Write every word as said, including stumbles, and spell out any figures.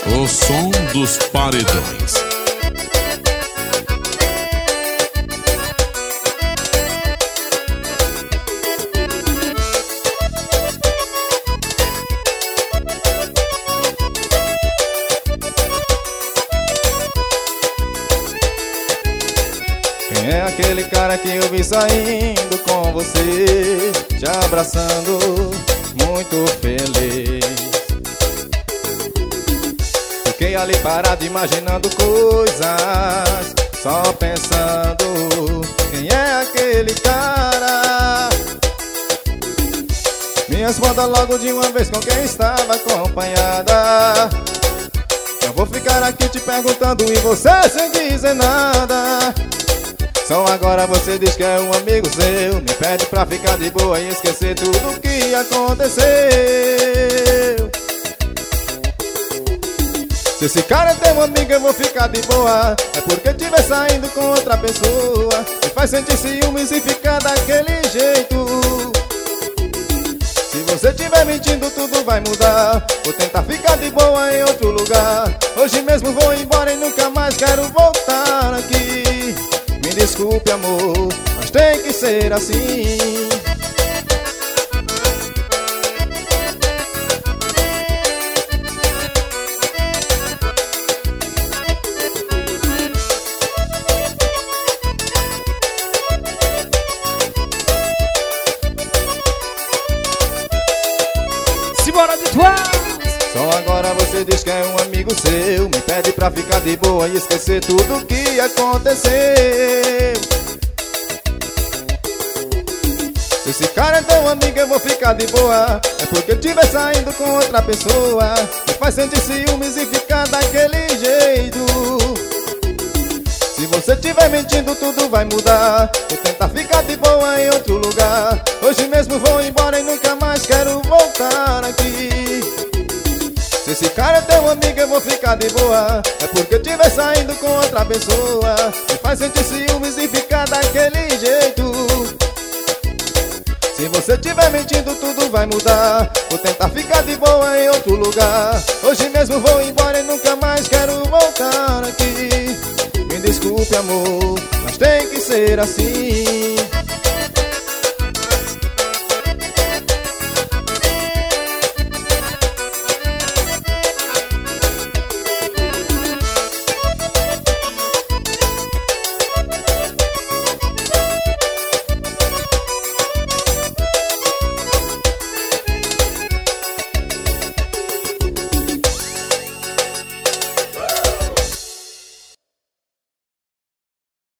O som dos paredões. Quem é aquele cara que eu vi saindo com você, te abraçando, muito feliz? Fiquei ali parado imaginando coisas, só pensando, quem é aquele cara? Me responda logo de uma vez com quem estava acompanhada. Eu vou ficar aqui te perguntando e você sem dizer nada. Só agora você diz que é um amigo seu, me pede pra ficar de boa e esquecer tudo o que aconteceu. Se esse cara é teu amigo eu vou ficar de boa, é porque tiver saindo com outra pessoa, me faz sentir ciúmes e ficar daquele jeito. Se você tiver mentindo tudo vai mudar, vou tentar ficar de boa em outro lugar. Hoje mesmo vou embora e nunca mais quero voltar aqui. Me desculpe amor, mas tem que ser assim. Simbora de tuas! Só agora você diz que é um amigo seu, me pede pra ficar de boa e esquecer tudo o que aconteceu. Se esse cara é teu amigo eu vou ficar de boa, é porque tiver saindo com outra pessoa, me faz sentir ciúmes e ficar daquele jeito. Se você tiver mentindo tudo vai mudar, vou tentar ficar de boa em outro lugar. Hoje mesmo vou embora e nunca mais quero voltar aqui. Se esse cara é teu amigo eu vou ficar de boa, é porque tiver saindo com outra pessoa, me faz sentir ciúmes e ficar daquele jeito. Se você tiver mentindo tudo vai mudar, vou tentar ficar de boa em outro lugar. Hoje mesmo vou embora e nunca mais quero voltar aqui. Me desculpe amor, mas tem que ser assim.